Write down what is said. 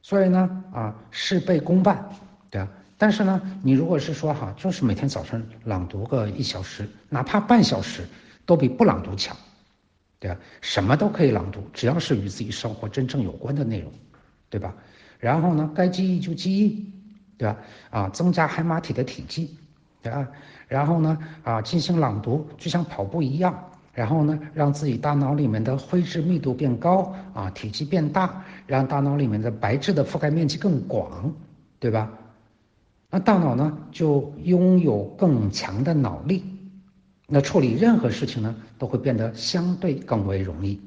所以呢，事倍功半，对吧？但是呢，你如果是说就是每天早晨朗读个1小时，哪怕半小时，都比不朗读强，对吧？什么都可以朗读，只要是与自己生活真正有关的内容，对吧？然后呢，该记忆就记忆，对吧？增加海马体的体积，对吧？然后呢，进行朗读，就像跑步一样。然后呢，让自己大脑里面的灰质密度变高，体积变大，让大脑里面的白质的覆盖面积更广，对吧？那大脑呢，就拥有更强的脑力，那处理任何事情呢，都会变得相对更为容易。